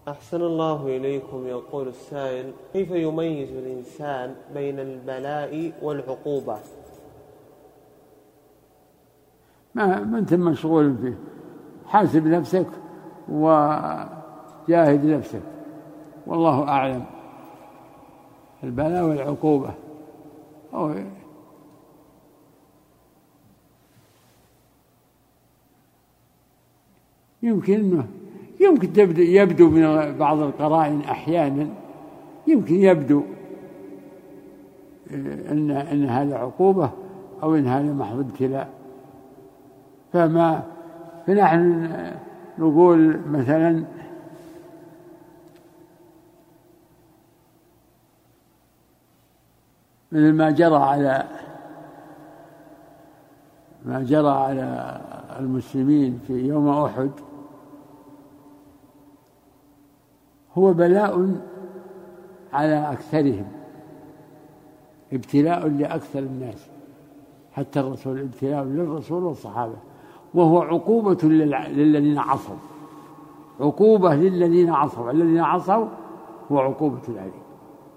أحسن الله إليكم. يقول السائل: كيف يميز الإنسان بين البلاء والعقوبة؟ ما أنت مشغول فيه، حاسب نفسك وجاهد نفسك، والله أعلم. البلاء والعقوبة يمكن يبدو من بعض القرائن أحيانا، يمكن يبدو أن هذا عقوبة أو أن هذا محض ابتلاء. فنحن نقول مثلا مثل ما جرى على المسلمين في يوم أحد، هو بلاء على أكثرهم، ابتلاء لأكثر الناس، حتى الرسول ابتلاء للرسول والصحابة، وهو عقوبة للذين عصوا، عقوبة للذين عصوا، الذين عصوا هو عقوبة عليهم.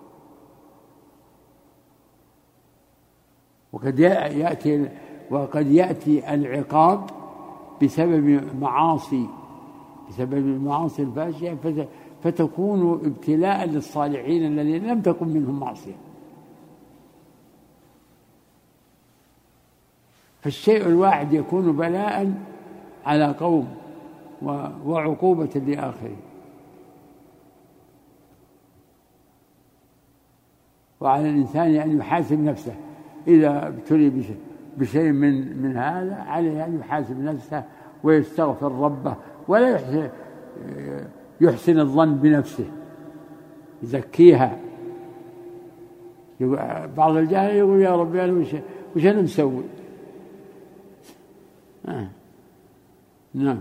وقد يأتي العقاب بسبب المعاصي الفاشية، فتكون ابتلاء للصالحين الذين لم تكن منهم معصية. فالشيء الواحد يكون بلاء على قوم وعقوبة لآخرين. وعلى الإنسان أن يحاسب نفسه إذا ابتلي بشيء من هذا، عليه أن يحاسب نفسه ويستغفر ربه، ولا يحسن الظن بنفسه، يزكيها. بعض الجاهل يقول: يا ربي أنا وش أنا مسوي؟ نعم.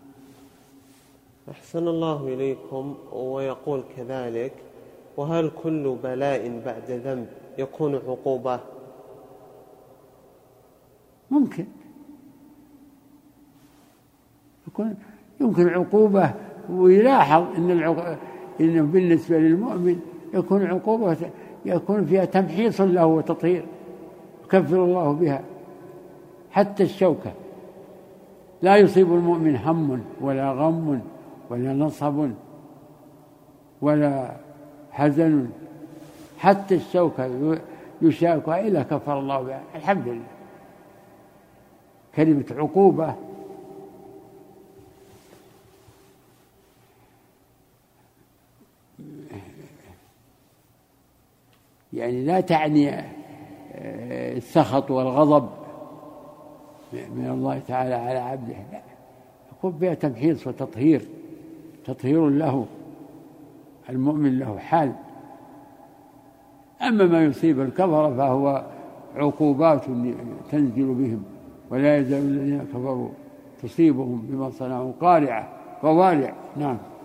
أحسن الله إليكم. ويقول كذلك: وهل كل بلاء بعد ذنب يكون عقوبة؟ يمكن عقوبة، ويلاحظ إنه بالنسبة للمؤمن يكون عقوبة يكون فيها تمحيص له وتطهير، يكفر الله بها. حتى الشوكة لا يصيب المؤمن هم ولا غم ولا نصب ولا حزن، حتى الشوكة يشاكها إلا كفر الله بها. الحمد لله. كلمة عقوبة يعني لا تعني السخط والغضب من الله تعالى على عبده، لا، يكون بها تمحيص وتطهير، تطهير له، المؤمن له حال. أما ما يصيب الكفر فهو عقوبات تنزل بهم، ولا يزال الذين كفروا تصيبهم بما صنعوا قوارع. نعم.